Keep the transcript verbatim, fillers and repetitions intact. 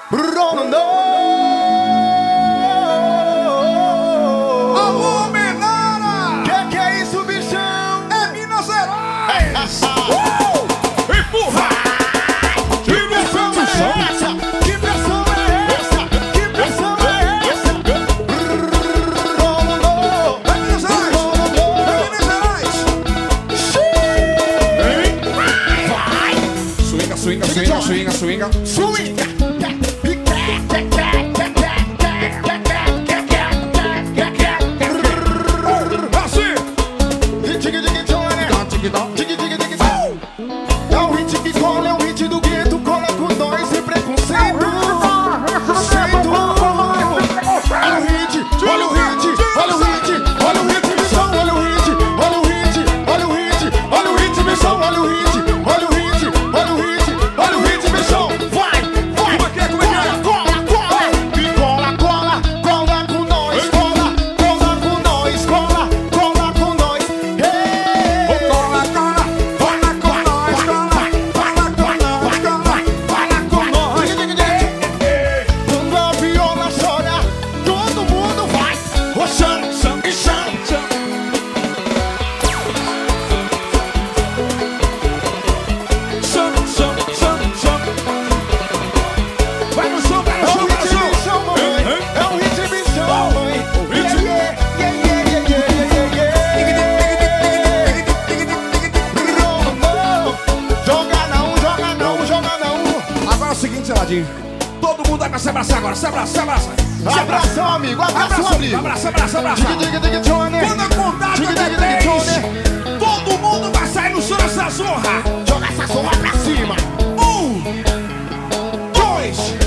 Bruno, não. Alô, Menara! Que que é isso, bichão? É Minas Gerais! uh! Empurra! Que pressão é essa? Que pressão é essa? Que pressão é essa? Bruno, não. É Minas Gerais! É Minas Gerais! Vai! Swinga, swinga, swinga, swinga, swinga. Swinga! Assim! É o hit que cola, é o hit do gueto, cola com nós sem preconceito. Preconceito. Olha o hit, olha o hit, olha o hit, olha o hit, bichão, olha o hit, olha o hit, olha o hit, olha o hit, bichão, olha o hit, olha o hit, olha o hit, olha o hit, bichão. Vai, vai, Como é que é, como é que é? cola, cola, cola, cola, cola com nós, cola, cola com nós, cola, cola com nós. Hey! Cola, cola, cola com nós, cola, cola com nós, cola, cola com nós. Quando a viola chora, todo mundo vai roxando e chão. Chão, chão, chão, chão. Vai no chão, vai no É chão, um vai no hit chão. bichão, mãe. É um hit bichão, mãe. hit. Yeah, yeah, yeah, yeah, yeah, yeah, yeah. Não, joga não, joga não, joga não. Agora é o seguinte, Ladinho. Todo mundo vai pra se abraçar agora. Se abraça, se abraça. Se abraça. Abração, amigo, abração, amigo. Abraça, abraça, abraça. Diga, diga, diga, Johnny. Quando eu contar Diga, até diga, diga, três, Johnny. todo mundo vai sair no chão dessa zorra. Joga essa zorra pra cima. Um, dois,